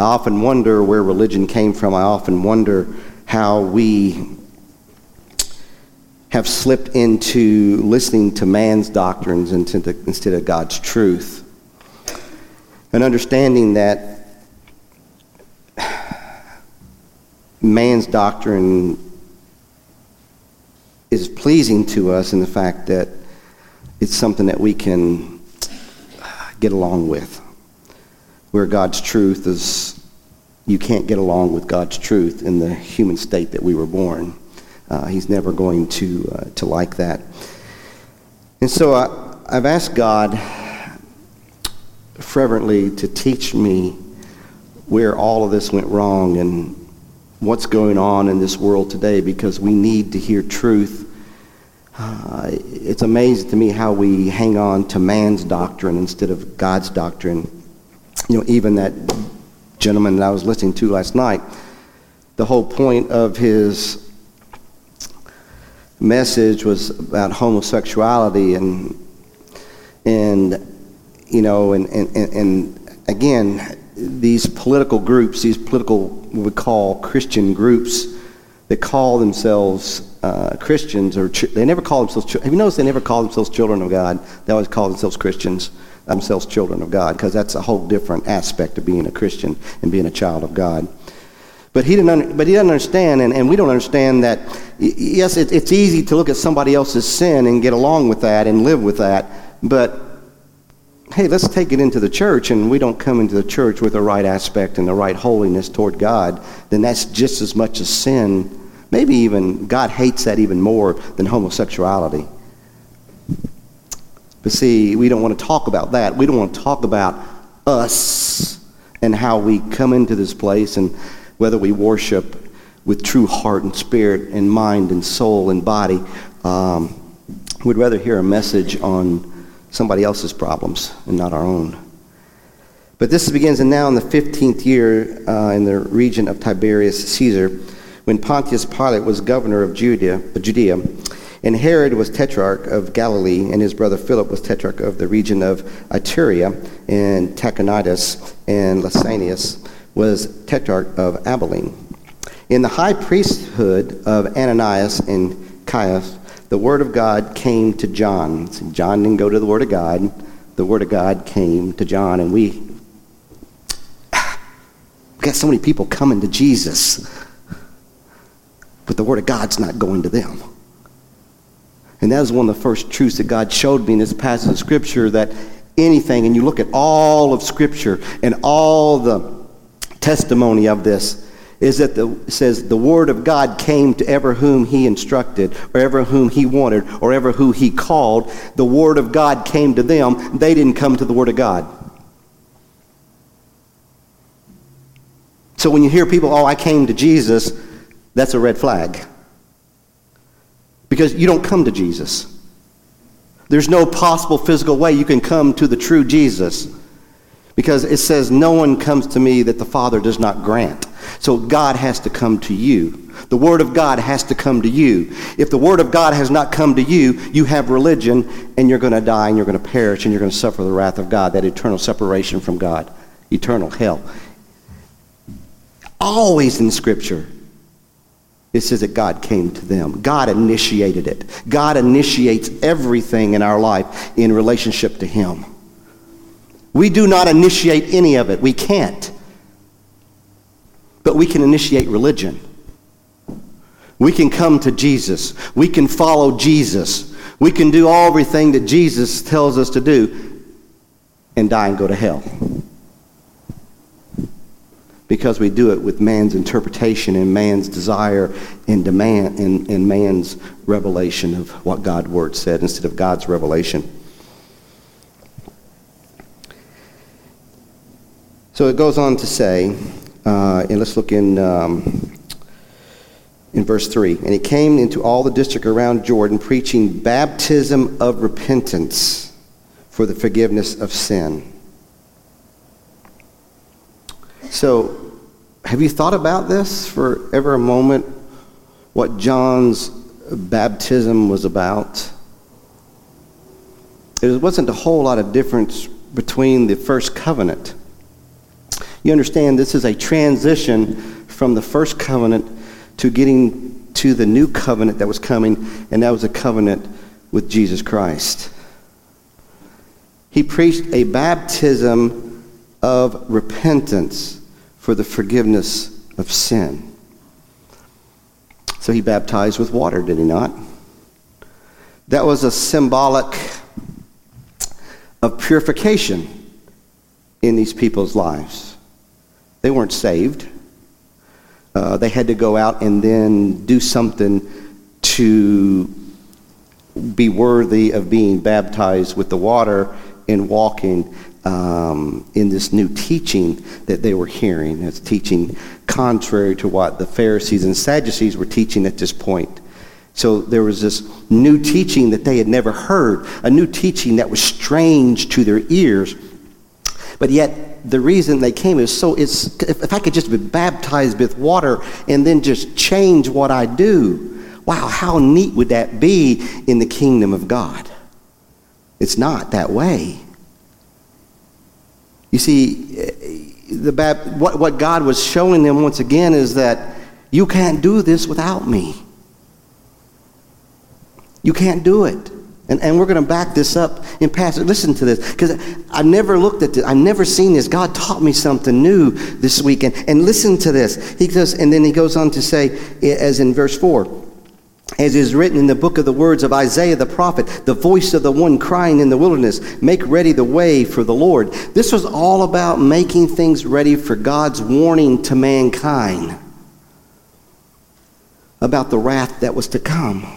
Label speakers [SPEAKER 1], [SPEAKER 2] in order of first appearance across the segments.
[SPEAKER 1] I often wonder where religion came from. I often wonder how we have slipped into listening to man's doctrines instead of God's truth. And understanding that man's doctrine is pleasing to us in the fact that it's something that we can get along with. Where God's truth is, you can't get along with God's truth in the human state that we were born. He's never going to like that. And so I've asked God fervently to teach me where all of this went wrong and what's going on in this world today, because we need to hear truth. It's amazing to me how we hang on to man's doctrine instead of God's doctrine. You know, even that gentleman that I was listening to last night, the whole point of his message was about homosexuality and you know, and again, these political groups, these political, what we call Christian groups, that call themselves Christians, or they never call themselves, have you noticed they never call themselves children of God? They always call themselves Christians, themselves children of God, because that's a whole different aspect of being a Christian and being a child of God. But he doesn't understand, and we don't understand that, yes, it's easy to look at somebody else's sin and get along with that and live with that, but hey, let's take it into the church, and we don't come into the church with the right aspect and the right holiness toward God, then that's just as much a sin. Maybe even God hates that even more than homosexuality. But see, we don't want to talk about that. We don't want to talk about us and how we come into this place and whether we worship with true heart and spirit and mind and soul and body. We'd rather hear a message on somebody else's problems and not our own. But this begins now in the 15th year in the region of Tiberius Caesar, when Pontius Pilate was governor of Judea, and Herod was tetrarch of Galilee, and his brother Philip was tetrarch of the region of Iturea, and Trachonitis and Lysanias was tetrarch of Abilene. In the high priesthood of Ananias and Caiaphas, the word of God came to John. So John didn't go to the word of God. The word of God came to John, and we got so many people coming to Jesus, but the word of God's not going to them. And that was one of the first truths that God showed me in this passage of Scripture, that anything, and you look at all of Scripture and all the testimony of this, is that it says the word of God came to ever whom he instructed, or ever whom he wanted, or ever who he called. The word of God came to them. They didn't come to the word of God. So when you hear people, I came to Jesus, that's a red flag. Because you don't come to Jesus. There's no possible physical way you can come to the true Jesus. Because it says, no one comes to me that the Father does not grant. So God has to come to you. The Word of God has to come to you. If the Word of God has not come to you, you have religion, and you're going to die, and you're going to perish, and you're going to suffer the wrath of God, that eternal separation from God, eternal hell. Always in Scripture, it says that God came to them. God initiated it. God initiates everything in our life in relationship to Him. We do not initiate any of it. We can't. But we can initiate religion. We can come to Jesus. We can follow Jesus. We can do everything that Jesus tells us to do and die and go to hell. Because we do it with man's interpretation and man's desire and demand and man's revelation of what God's Word said instead of God's revelation. So it goes on to say, and let's look in verse 3. And he came into all the district around Jordan, preaching baptism of repentance for the forgiveness of sin. So, have you thought about this for ever a moment, what John's baptism was about? There wasn't a whole lot of difference between the first covenant. You understand this is a transition from the first covenant to getting to the new covenant that was coming, and that was a covenant with Jesus Christ. He preached a baptism of repentance for the forgiveness of sin. So he baptized with water, did he not? That was a symbolic of purification in these people's lives. They weren't saved. They had to go out and then do something to be worthy of being baptized with the water and walking in this new teaching that they were hearing. It's teaching contrary to what the Pharisees and Sadducees were teaching at this point. So there was this new teaching that they had never heard, a new teaching that was strange to their ears. But yet the reason they came is if I could just be baptized with water and then just change what I do, wow, how neat would that be in the kingdom of God? It's not that way. You see, what God was showing them once again is that you can't do this without me. You can't do it. And we're going to back this up in passage. Listen to this, because I never looked at this. I've never seen this. God taught me something new this weekend. And listen to this. And then he goes on to say, as in verse 4, as is written in the book of the words of Isaiah the prophet, the voice of the one crying in the wilderness, make ready the way for the Lord. This was all about making things ready for God's warning to mankind about the wrath that was to come.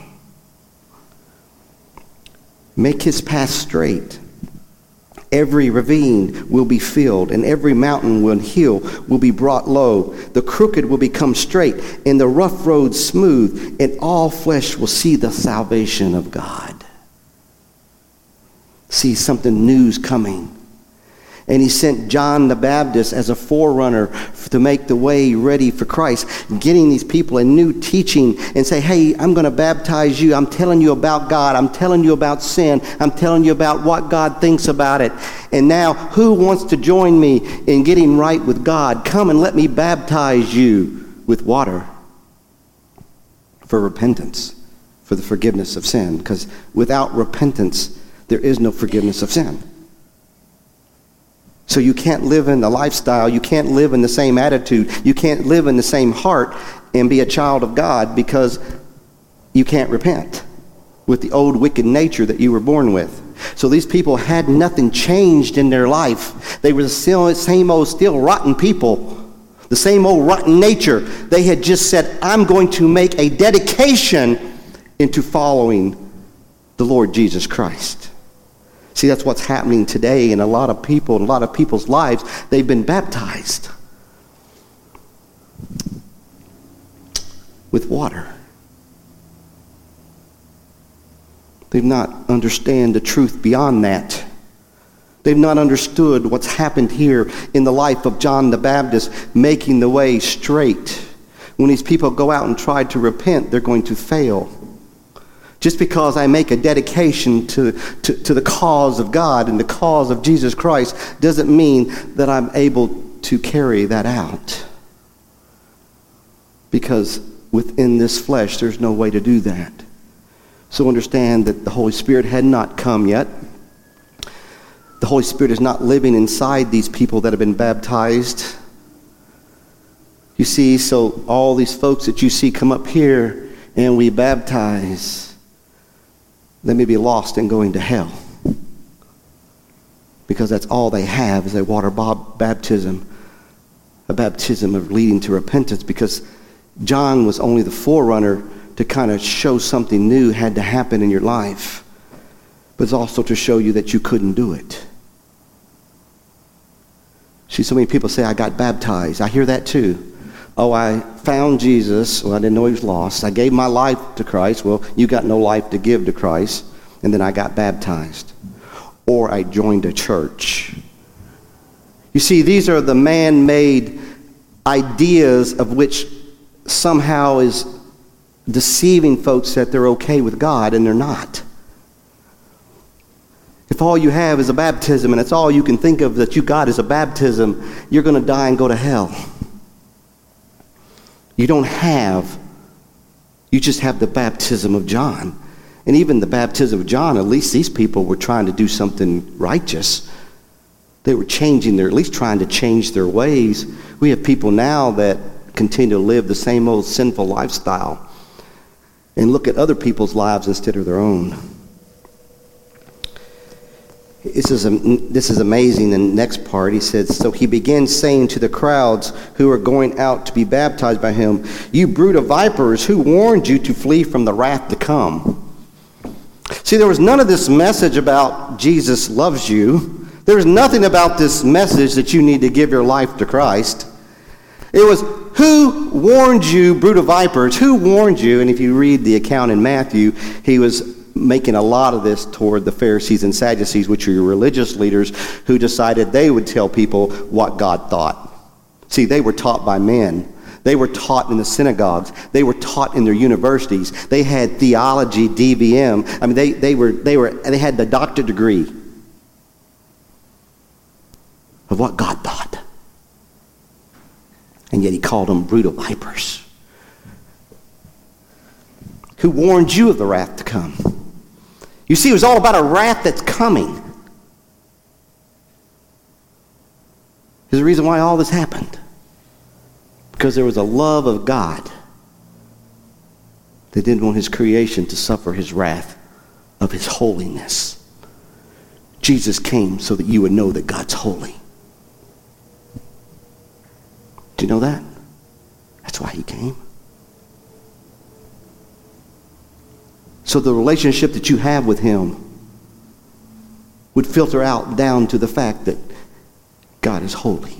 [SPEAKER 1] Make his path straight. Every ravine will be filled, and every mountain and hill will be brought low. The crooked will become straight, and the rough road smooth, and all flesh will see the salvation of God. See, something new's coming. And he sent John the Baptist as a forerunner to make the way ready for Christ, getting these people a new teaching and say, hey, I'm going to baptize you. I'm telling you about God. I'm telling you about sin. I'm telling you about what God thinks about it. And now, who wants to join me in getting right with God? Come and let me baptize you with water for repentance, for the forgiveness of sin. Because without repentance, there is no forgiveness of sin. So you can't live in the lifestyle, you can't live in the same attitude, you can't live in the same heart and be a child of God because you can't repent with the old wicked nature that you were born with. So these people had nothing changed in their life. They were the same old, still rotten people, the same old rotten nature. They had just said, I'm going to make a dedication into following the Lord Jesus Christ. See, that's what's happening today in a lot of people, in a lot of people's lives. They've been baptized with water. They've not understand the truth beyond that. They've not understood what's happened here in the life of John the Baptist, making the way straight. When these people go out and try to repent, they're going to fail. Just because I make a dedication to the cause of God and the cause of Jesus Christ doesn't mean that I'm able to carry that out. Because within this flesh, there's no way to do that. So understand that the Holy Spirit had not come yet. The Holy Spirit is not living inside these people that have been baptized. You see, so all these folks that you see come up here and we baptize, they may be lost and going to hell. Because that's all they have is a water baptism, a baptism of leading to repentance. Because John was only the forerunner to kind of show something new had to happen in your life. But it's also to show you that you couldn't do it. See, so many people say, I got baptized. I hear that too. Oh, I found Jesus. Well, I didn't know he was lost. I gave my life to Christ. Well, you got no life to give to Christ. And then I got baptized. Or I joined a church. You see, these are the man-made ideas of which somehow is deceiving folks that they're okay with God, and they're not. if all you have is a baptism and it's all you can think of that you got is a baptism, you're going to die and go to hell. You just have the baptism of John. And even the baptism of John, at least these people were trying to do something righteous. They were at least trying to change their ways. We have people now that continue to live the same old sinful lifestyle and look at other people's lives instead of their own. This is amazing. In the next part, he says, so he began saying to the crowds who were going out to be baptized by him, you brood of vipers, who warned you to flee from the wrath to come? See, there was none of this message about Jesus loves you. There was nothing about this message that you need to give your life to Christ. It was, who warned you, brood of vipers? Who warned you? And if you read the account in Matthew, he was making a lot of this toward the Pharisees and Sadducees, which are your religious leaders who decided they would tell people what God thought. See, they were taught by men. They were taught in the synagogues. They were taught in their universities. They had theology, DVM. I mean, they had the doctorate degree of what God thought. And yet he called them brood of vipers. Who warned you of the wrath to come? You see, it was all about a wrath that's coming. There's a reason why all this happened. Because there was a love of God that didn't want his creation to suffer his wrath of his holiness. Jesus came so that you would know that God's holy. Do you know that? That's why he came. So the relationship that you have with him would filter out down to the fact that God is holy.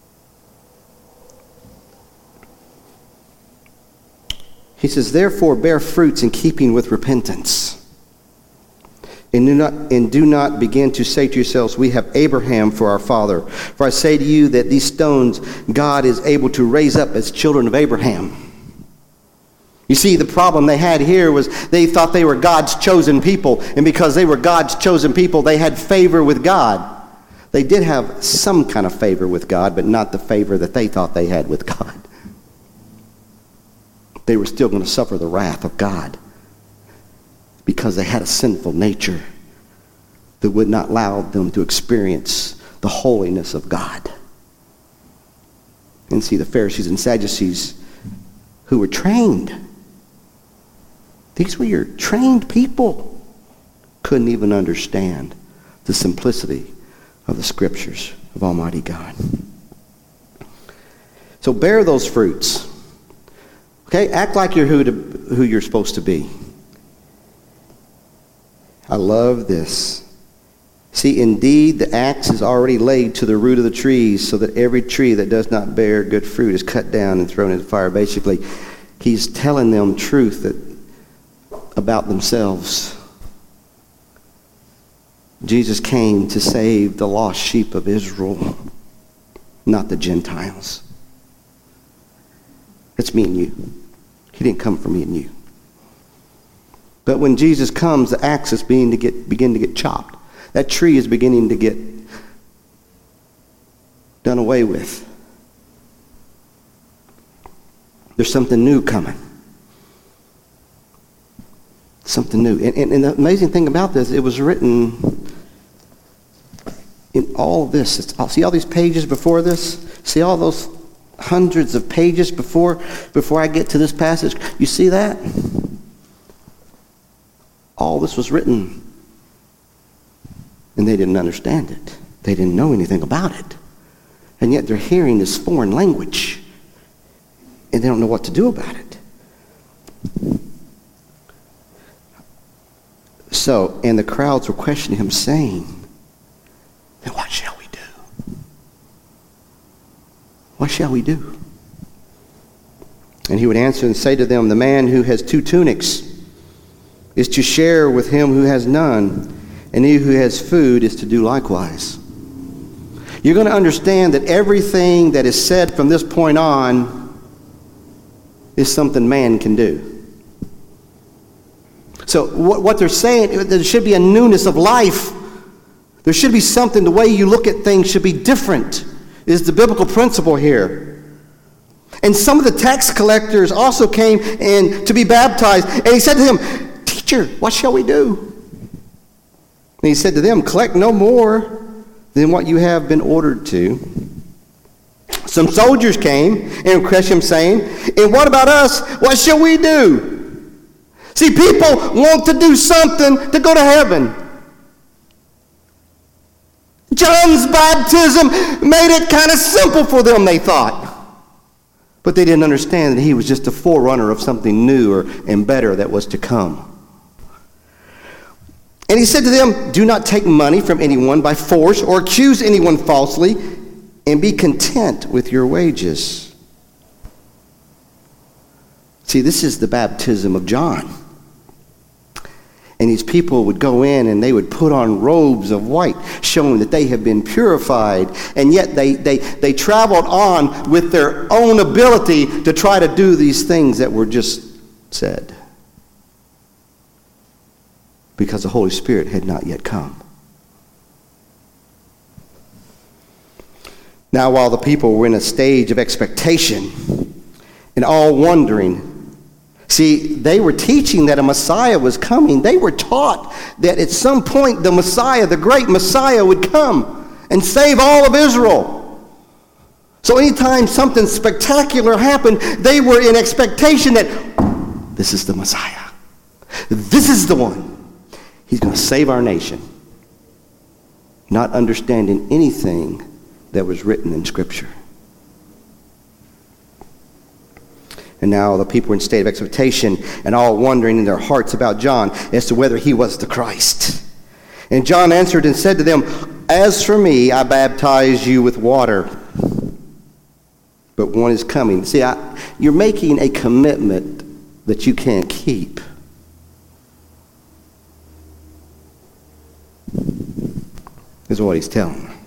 [SPEAKER 1] He says, therefore bear fruits in keeping with repentance. And do not begin to say to yourselves, we have Abraham for our father. For I say to you that these stones God is able to raise up as children of Abraham. You see, the problem they had here was they thought they were God's chosen people. And because they were God's chosen people, they had favor with God. They did have some kind of favor with God, but not the favor that they thought they had with God. They were still going to suffer the wrath of God because they had a sinful nature that would not allow them to experience the holiness of God. And see, the Pharisees and Sadducees who were trained, these were your trained people, couldn't even understand the simplicity of the scriptures of Almighty God. So bear those fruits. Okay, act like you're who you're supposed to be. I love this. See, indeed, the axe is already laid to the root of the trees, so that every tree that does not bear good fruit is cut down and thrown into fire. Basically, he's telling them truth about themselves. Jesus came to save the lost sheep of Israel, not the Gentiles. It's me and you. He didn't come for me and you. But when Jesus comes, the axe is begin to get chopped. That tree is beginning to get done away with. There's something new coming. Something new. And the amazing thing about this, it was written in all of this. See all these pages before this? See all those hundreds of pages before I get to this passage? You see that? All this was written. And they didn't understand it. They didn't know anything about it. And yet they're hearing this foreign language. And they don't know what to do about it. So, and the crowds were questioning him, saying, then what shall we do? What shall we do? And he would answer and say to them, the man who has 2 tunics is to share with him who has none, and he who has food is to do likewise. You're going to understand that everything that is said from this point on is something man can do. So what they're saying, there should be a newness of life There should be something, the way you look at things should be different, is the biblical principle here. And some of the tax collectors also came in to be baptized. And he said to him, "Teacher, what shall we do?" And he said to them, "Collect no more than what you have been ordered to." Some soldiers came and questioned him, saying, "And what about us? What shall we do?" See, people want to do something to go to heaven. John's baptism made it kind of simple for them, they thought. But they didn't understand that he was just a forerunner of something newer and better that was to come. And he said to them, "Do not take money from anyone by force or accuse anyone falsely, and be content with your wages." See, this is the baptism of John. And these people would go in and they would put on robes of white, showing that they have been purified. And yet they traveled on with their own ability to try to do these things that were just said. Because the Holy Spirit had not yet come. Now, while the people were in a stage of expectation and all wondering, see, they were teaching that a Messiah was coming. They were taught that at some point the Messiah, the great Messiah, would come and save all of Israel. So anytime something spectacular happened, they were in expectation that this is the Messiah. This is the one. He's going to save our nation. Not understanding anything that was written in Scripture. And now the people were in a state of expectation and all wondering in their hearts about John as to whether he was the Christ. And John answered and said to them, "As for me, I baptize you with water, but one is coming." See, you're making a commitment that you can't keep. Is what he's telling them.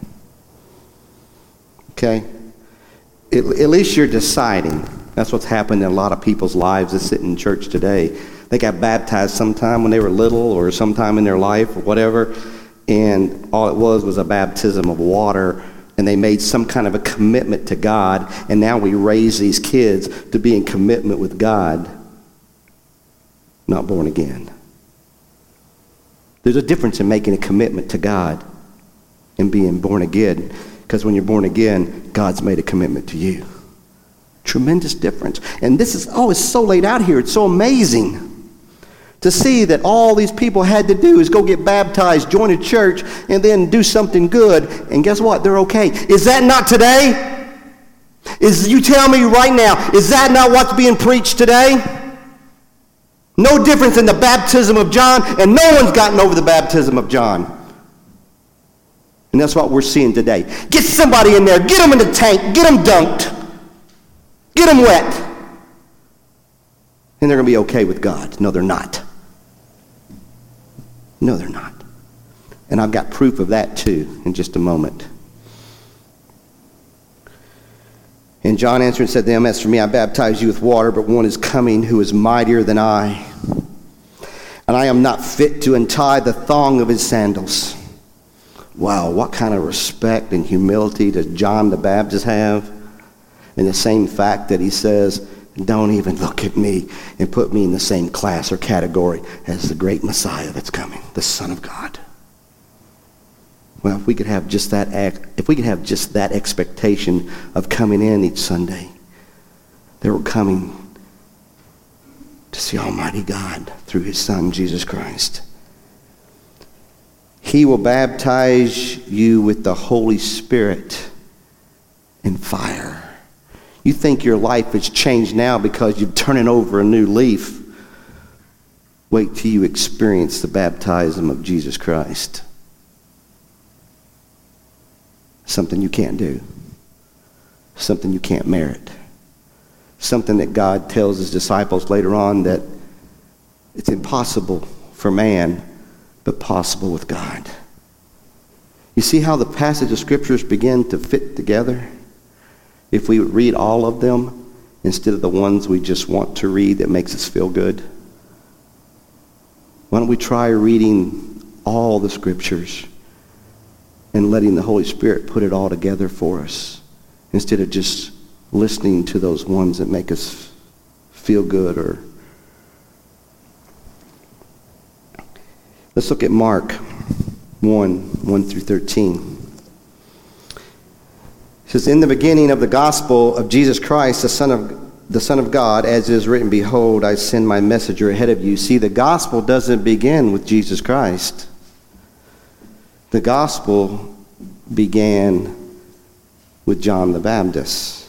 [SPEAKER 1] Okay? At least you're deciding. That's what's happened in a lot of people's lives that sit in church today. They got baptized sometime when they were little or sometime in their life or whatever, and all it was a baptism of water, and they made some kind of a commitment to God, and now we raise these kids to be in commitment with God, not born again. There's a difference in making a commitment to God and being born again, because when you're born again, God's made a commitment to you. Tremendous difference. And this is, it's so laid out here. It's so amazing to see that all these people had to do is go get baptized, join a church, and then do something good. And guess what? They're okay. Is that not today? You tell me right now, is that not what's being preached today? No difference in the baptism of John, and no one's gotten over the baptism of John. And that's what we're seeing today. Get somebody in there, get them in the tank, get them dunked. Get them wet. And they're going to be okay with God. No, they're not. No, they're not. And I've got proof of that too in just a moment. And John answered and said to them, "As for me, I baptize you with water, but one is coming who is mightier than I. And I am not fit to untie the thong of his sandals." Wow, what kind of respect and humility does John the Baptist have? And the same fact that he says, "Don't even look at me and put me in the same class or category as the great Messiah that's coming, the Son of God." Well, if we could have just that expectation of coming in each Sunday, they were coming to see Almighty God through his Son, Jesus Christ. He will baptize you with the Holy Spirit and fire. You think your life has changed now because you're turning over a new leaf. Wait till you experience the baptism of Jesus Christ. Something you can't do. Something you can't merit. Something that God tells his disciples later on that it's impossible for man, but possible with God. You see how the passage of scriptures begin to fit together? If we would read all of them instead of the ones we just want to read that makes us feel good. Why don't we try reading all the scriptures and letting the Holy Spirit put it all together for us instead of just listening to those ones that make us feel good. Or let's look at Mark 1 through 13. It says, in the beginning of the gospel of Jesus Christ, the Son of God, as is written, behold, I send my messenger ahead of you. See, the gospel doesn't begin with Jesus Christ. The gospel began with John the Baptist.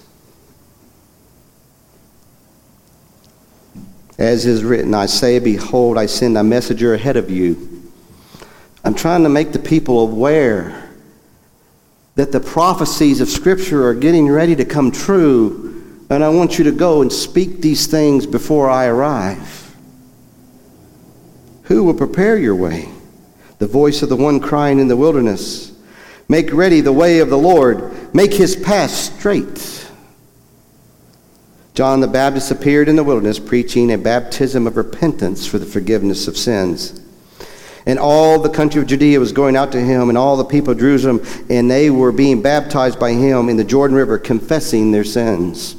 [SPEAKER 1] As is written, I say, behold, I send a messenger ahead of you. I'm trying to make the people aware that the prophecies of Scripture are getting ready to come true, and I want you to go and speak these things before I arrive. Who will prepare your way? The voice of the one crying in the wilderness, make ready the way of the Lord, make his path straight. John the Baptist appeared in the wilderness, preaching a baptism of repentance for the forgiveness of sins. And all the country of Judea was going out to him, and all the people of Jerusalem, and they were being baptized by him in the Jordan River, confessing their sins.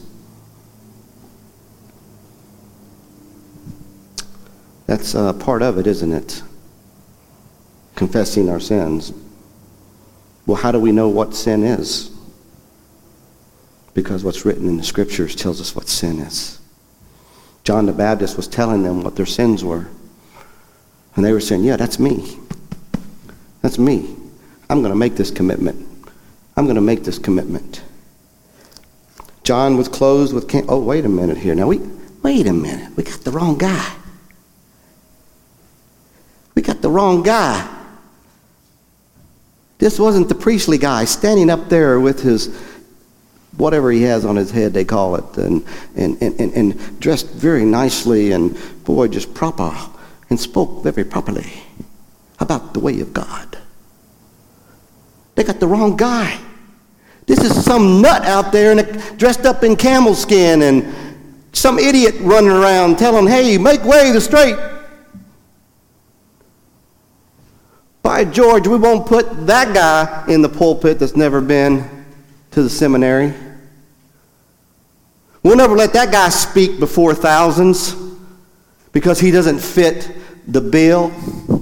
[SPEAKER 1] That's part of it, isn't it? Confessing our sins. Well, how do we know what sin is? Because what's written in the Scriptures tells us what sin is. John the Baptist was telling them what their sins were. And they were saying, yeah, that's me. That's me. I'm going to make this commitment. I'm going to make this commitment. John was clothed with... Oh, wait a minute here. Now, wait a minute. We got the wrong guy. We got the wrong guy. This wasn't the priestly guy standing up there with his... whatever he has on his head, they call it, and dressed very nicely, and boy, just proper, and spoke very properly about the way of God. They got the wrong guy. This is some nut out there and dressed up in camel skin, and some idiot running around telling, hey, make way the straight. By George, we won't put that guy in the pulpit that's never been to the seminary. We'll never let that guy speak before thousands because he doesn't fit the bill.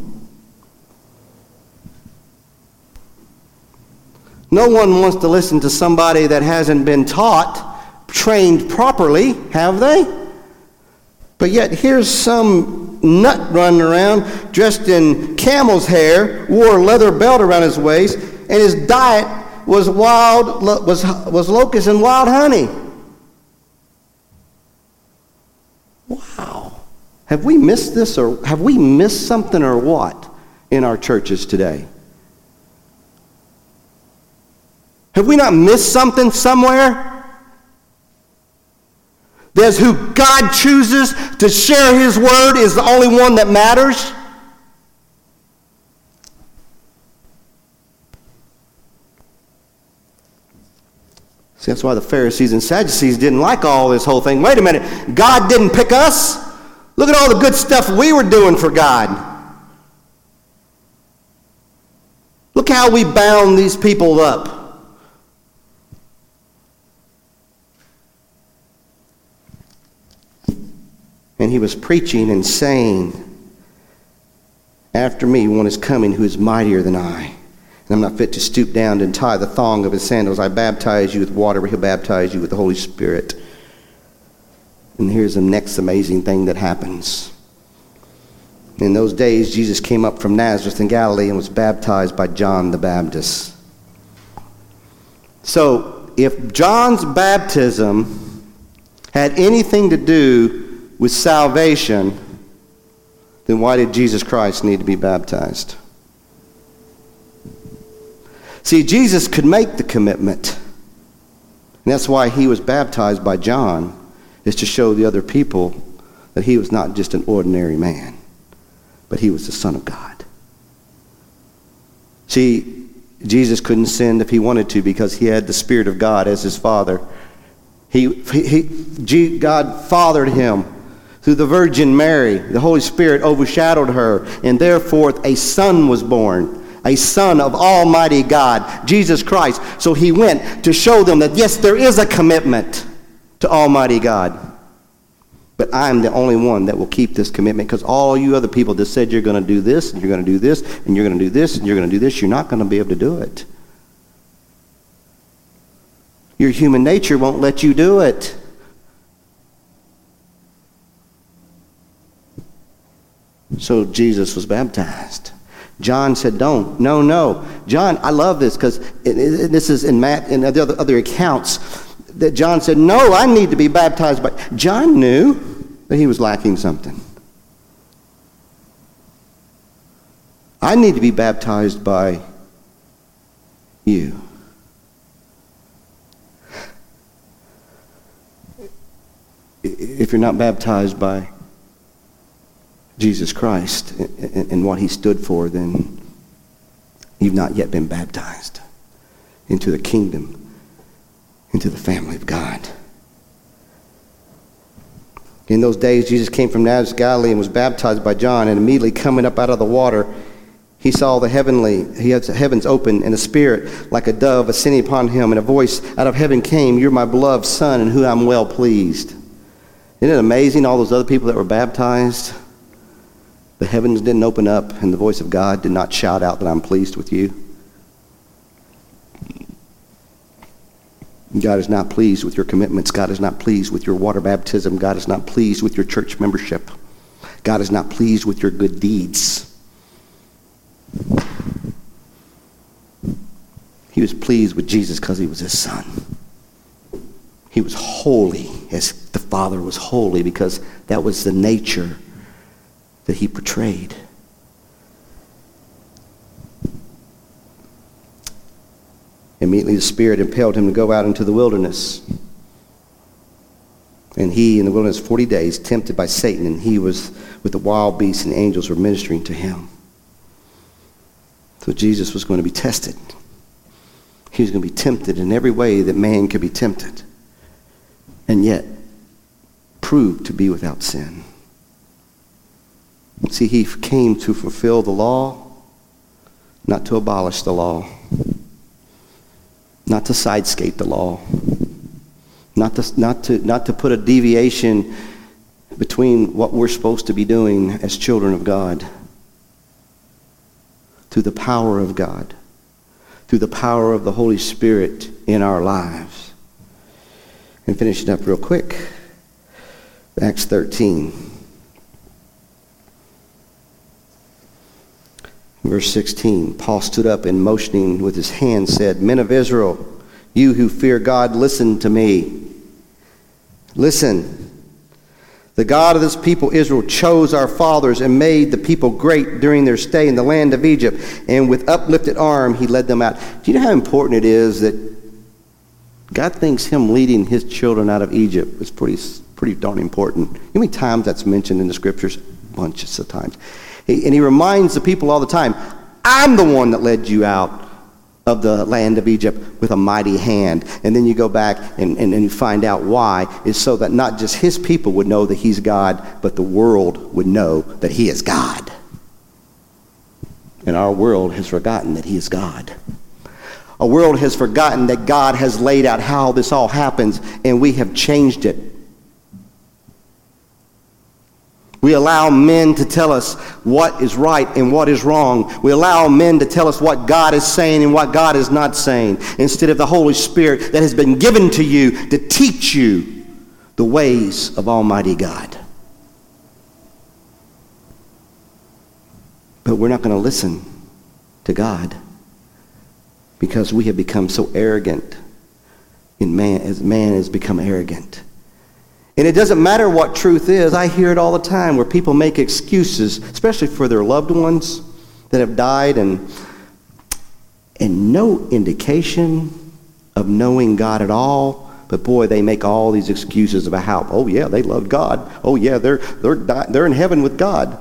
[SPEAKER 1] No one wants to listen to somebody that hasn't been taught, trained properly, have they? But yet here's some nut running around dressed in camel's hair, wore a leather belt around his waist, and his diet was locusts and wild honey. Wow. Have we missed this, or have we missed something, or what in our churches today? Have we not missed something somewhere? There's who God chooses to share his word is the only one that matters. See, that's why the Pharisees and Sadducees didn't like all this whole thing. Wait a minute, God didn't pick us? Look at all the good stuff we were doing for God. Look how we bound these people up. And he was preaching and saying, after me one is coming who is mightier than I. And I'm not fit to stoop down and tie the thong of his sandals. I baptize you with water, but he'll baptize you with the Holy Spirit. And here's the next amazing thing that happens. In those days, Jesus came up from Nazareth in Galilee and was baptized by John the Baptist. So, if John's baptism had anything to do with salvation, then why did Jesus Christ need to be baptized? See, Jesus could make the commitment. And that's why he was baptized by John, is to show the other people that he was not just an ordinary man, but he was the Son of God. See, Jesus couldn't sin if he wanted to because he had the Spirit of God as his Father. God fathered him through the Virgin Mary. The Holy Spirit overshadowed her, and therefore a son was born. a son of Almighty God, Jesus Christ. So he went to show them that, yes, there is a commitment to Almighty God. But I'm the only one that will keep this commitment, because all you other people that said you're going to do this, and you're going to do this, and you're going to do this, and you're going to do this, you're not going to be able to do it. Your human nature won't let you do it. So Jesus was baptized. John said, don't. No. John, I love this, because this is in Matt and the other accounts, that John said, no, I need to be baptized by. John knew that he was lacking something. I need to be baptized by you. If you're not baptized by Jesus Christ and what he stood for, then you've not yet been baptized into the kingdom, into the family of God. In those days, Jesus came from Nazareth, Galilee, and was baptized by John, and immediately coming up out of the water, he saw the heavens open, and a spirit like a dove ascending upon him, and a voice out of heaven came, "You're my beloved Son, in whom I'm well pleased." Isn't it amazing, all those other people that were baptized? The heavens didn't open up, and the voice of God did not shout out that I'm pleased with you. God is not pleased with your commitments. God is not pleased with your water baptism. God is not pleased with your church membership. God is not pleased with your good deeds. He was pleased with Jesus because he was his son. He was holy as the Father was holy, because that was the nature that he portrayed. Immediately the Spirit impelled him to go out into the wilderness. And he in the wilderness 40 days, tempted by Satan, and he was with the wild beasts, and angels were ministering to him. So Jesus was going to be tested. He was going to be tempted in every way that man could be tempted, and yet proved to be without sin. See, he came to fulfill the law, not to abolish the law, not to sidescape the law, not to put a deviation between what we're supposed to be doing as children of God. Through the power of God, through the power of the Holy Spirit in our lives. And finish it up real quick. Acts 13. Verse 16, Paul stood up and motioning with his hand said, "Men of Israel, you who fear God, listen to me. Listen. The God of this people Israel chose our fathers and made the people great during their stay in the land of Egypt. And with uplifted arm, he led them out." Do you know how important it is that God thinks him leading his children out of Egypt is pretty darn important? You know how many times that's mentioned in the scriptures? Bunches of times. And he reminds the people all the time, I'm the one that led you out of the land of Egypt with a mighty hand. And then you go back and you find out why. Is so that not just his people would know that he's God, but the world would know that he is God. And our world has forgotten that he is God. Our world has forgotten that God has laid out how this all happens, and we have changed it. We allow men to tell us what is right and what is wrong. We allow men to tell us what God is saying and what God is not saying, instead of the Holy Spirit that has been given to you to teach you the ways of Almighty God. But we're not going to listen to God because we have become so arrogant in man, as man has become arrogant. And it doesn't matter what truth is. I hear it all the time where people make excuses, especially for their loved ones that have died, and no indication of knowing God at all. But boy, they make all these excuses about how, oh yeah, they loved God. Oh yeah, they're in heaven with God.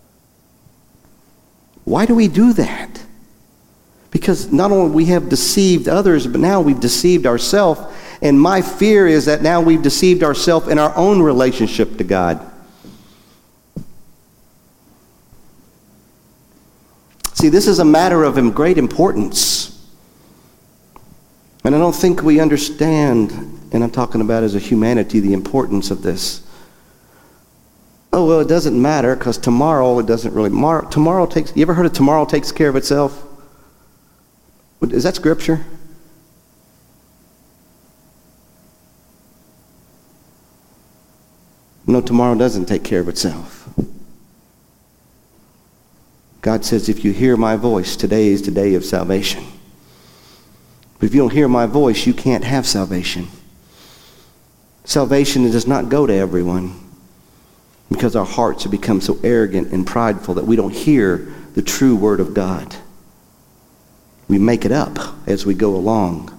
[SPEAKER 1] Why do we do that? Because not only we have deceived others, but now we've deceived ourselves. And my fear is that now we've deceived ourselves in our own relationship to God. See, this is a matter of great importance. And I don't think we understand, and I'm talking about as a humanity, the importance of this. Oh, well, it doesn't matter because tomorrow it doesn't really. You ever heard of tomorrow takes care of itself? Is that scripture? No, tomorrow doesn't take care of itself. God says, if you hear my voice, today is the day of salvation. But if you don't hear my voice, you can't have salvation. Salvation does not go to everyone because our hearts have become so arrogant and prideful that we don't hear the true word of God. We make it up as we go along.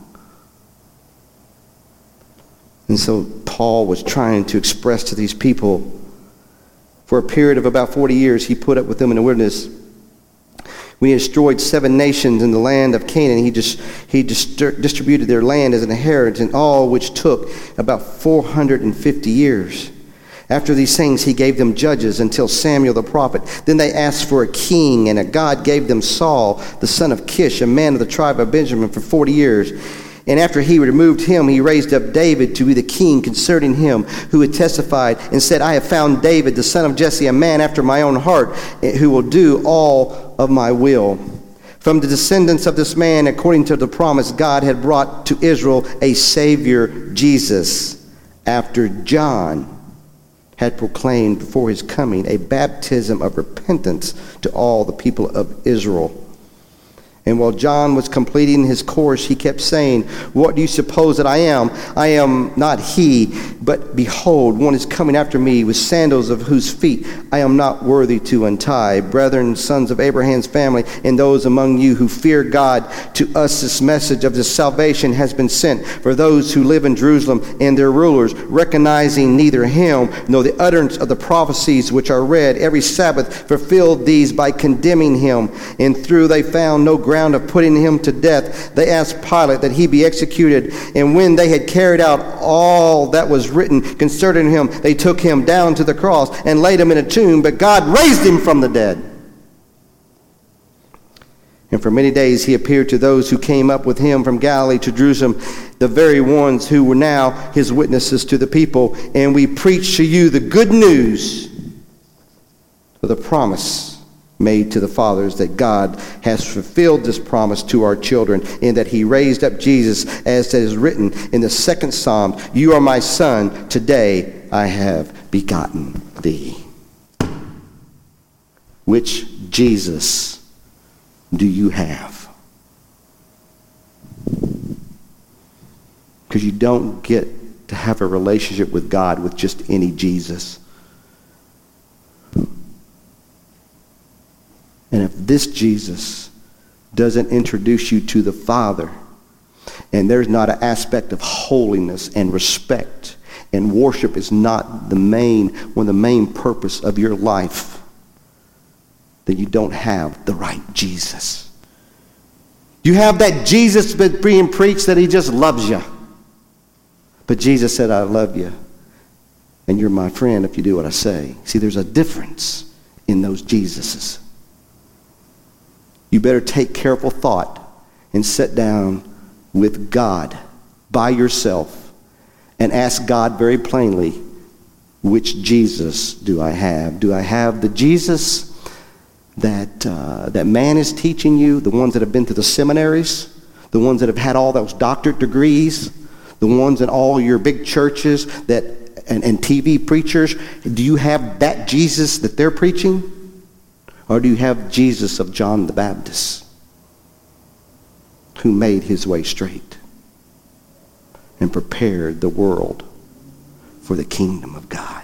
[SPEAKER 1] And so Paul was trying to express to these people, for a period of about 40 years, he put up with them in the wilderness. When he destroyed 7 nations in the land of Canaan, he distributed their land as an inheritance, all which took about 450 years. After these things, he gave them judges until Samuel the prophet. Then they asked for a king, and God gave them Saul, the son of Kish, a man of the tribe of Benjamin, for 40 years. And after he removed him, he raised up David to be the king concerning him, who had testified and said, I have found David, the son of Jesse, a man after my own heart, who will do all of my will. From the descendants of this man, according to the promise, God had brought to Israel a Savior, Jesus, after John had proclaimed before his coming a baptism of repentance to all the people of Israel. And while John was completing his course, he kept saying, what do you suppose that I am? I am not he, but behold, one is coming after me with sandals of whose feet I am not worthy to untie. Brethren, sons of Abraham's family, and those among you who fear God, to us this message of this salvation has been sent for those who live in Jerusalem and their rulers, recognizing neither him nor the utterance of the prophecies which are read every Sabbath, fulfilled these by condemning him. And through they found no ground of putting him to death, they asked Pilate that he be executed. And when they had carried out all that was written concerning him, they took him down to the cross and laid him in a tomb, but God raised him from the dead. And for many days he appeared to those who came up with him from Galilee to Jerusalem, the very ones who were now his witnesses to the people. And we preach to you the good news of the promise made to the fathers, that God has fulfilled this promise to our children, in that he raised up Jesus, as it is written in the 2nd Psalm, you are my son, today I have begotten thee. Which Jesus do you have? Because you don't get to have a relationship with God with just any Jesus. And if this Jesus doesn't introduce you to the Father, and there's not an aspect of holiness and respect, and worship is not one of the main purpose of your life, then you don't have the right Jesus. You have that Jesus being preached that he just loves you. But Jesus said, I love you, and you're my friend if you do what I say. See, there's a difference in those Jesuses. You better take careful thought and sit down with God by yourself and ask God very plainly, which Jesus do I have? Do I have the Jesus that man is teaching you, the ones that have been to the seminaries, the ones that have had all those doctorate degrees, the ones in all your big churches and TV preachers? Do you have that Jesus that they're preaching? Or do you have Jesus of John the Baptist, who made his way straight and prepared the world for the kingdom of God?